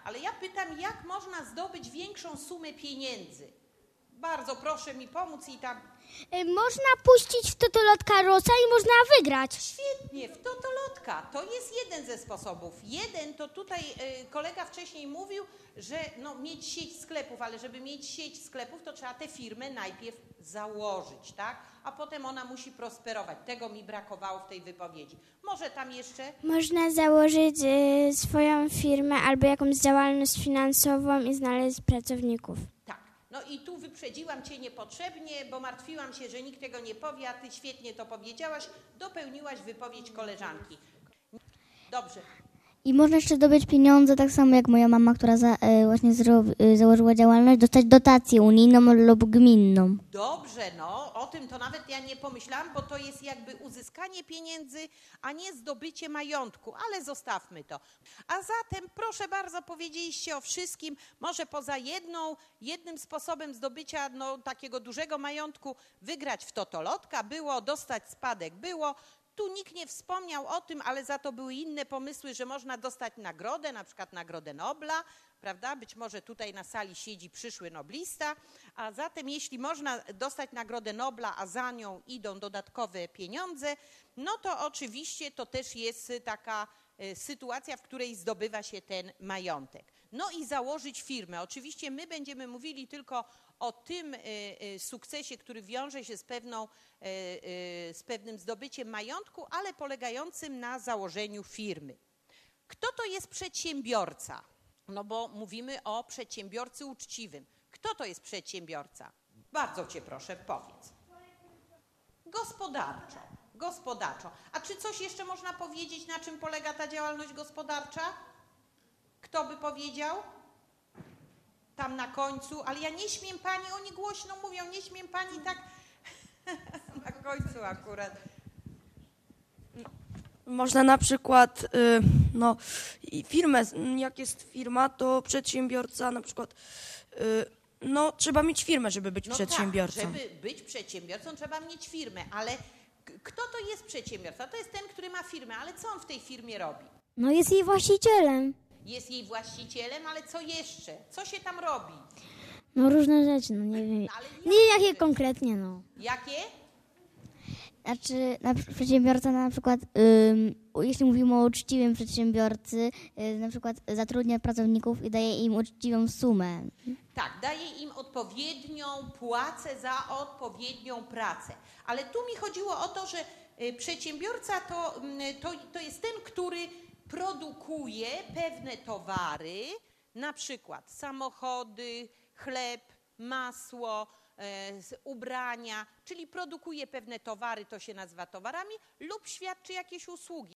ale ja pytam, jak można zdobyć większą sumę pieniędzy? Bardzo proszę mi pomóc i tam... Można puścić w totolotka rosa i można wygrać. Świetnie, w totolotka. To jest jeden ze sposobów. Jeden to tutaj kolega wcześniej mówił, że no, mieć sieć sklepów, ale żeby mieć sieć sklepów, to trzeba tę firmę najpierw założyć, tak? A potem ona musi prosperować. Tego mi brakowało w tej wypowiedzi. Może tam jeszcze... Można założyć swoją firmę albo jakąś działalność finansową i znaleźć pracowników. Tak. No i tu wyprzedziłam Cię niepotrzebnie, bo martwiłam się, że nikt tego nie powie, a Ty świetnie to powiedziałaś, dopełniłaś wypowiedź koleżanki. Dobrze. I można jeszcze zdobyć pieniądze, tak samo jak moja mama, która właśnie założyła działalność, dostać dotację unijną lub gminną. Dobrze, no o tym to nawet ja nie pomyślałam, bo to jest jakby uzyskanie pieniędzy, a nie zdobycie majątku, ale zostawmy to. A zatem proszę bardzo, powiedzieliście o wszystkim, może poza jednym sposobem zdobycia takiego dużego majątku, wygrać w totolotka było, dostać spadek było. Tu nikt nie wspomniał o tym, ale za to były inne pomysły, że można dostać nagrodę, na przykład Nagrodę Nobla, prawda? Być może tutaj na sali siedzi przyszły noblista, a zatem jeśli można dostać Nagrodę Nobla, a za nią idą dodatkowe pieniądze, no to oczywiście to też jest taka sytuacja, w której zdobywa się ten majątek. No i założyć firmę. Oczywiście my będziemy mówili tylko o tym sukcesie, który wiąże się z pewnym zdobyciem majątku, ale polegającym na założeniu firmy. Kto to jest przedsiębiorca? No bo mówimy o przedsiębiorcy uczciwym. Kto to jest przedsiębiorca? Bardzo Cię proszę, powiedz. Gospodarczo. A czy coś jeszcze można powiedzieć, na czym polega ta działalność gospodarcza? Kto by powiedział? Tam na końcu, ale ja nie śmiem pani, oni głośno mówią, nie śmiem pani tak na końcu akurat. Można na przykład, firmę, jak jest firma, to przedsiębiorca na przykład, trzeba mieć firmę, żeby być przedsiębiorcą. Tak, żeby być przedsiębiorcą trzeba mieć firmę, ale kto to jest przedsiębiorca? To jest ten, który ma firmę, ale co on w tej firmie robi? No jest jej właścicielem. Jest jej właścicielem, ale co jeszcze? Co się tam robi? No różne rzeczy, no nie wiem. Nie jakie konkretnie, no. Jakie? Znaczy, przedsiębiorca na przykład, jeśli mówimy o uczciwym przedsiębiorcy, na przykład zatrudnia pracowników i daje im uczciwą sumę. Tak, daje im odpowiednią płacę za odpowiednią pracę. Ale tu mi chodziło o to, że przedsiębiorca to jest ten, który produkuje pewne towary, na przykład samochody, chleb, masło, ubrania, czyli produkuje pewne towary, to się nazywa towarami, lub świadczy jakieś usługi.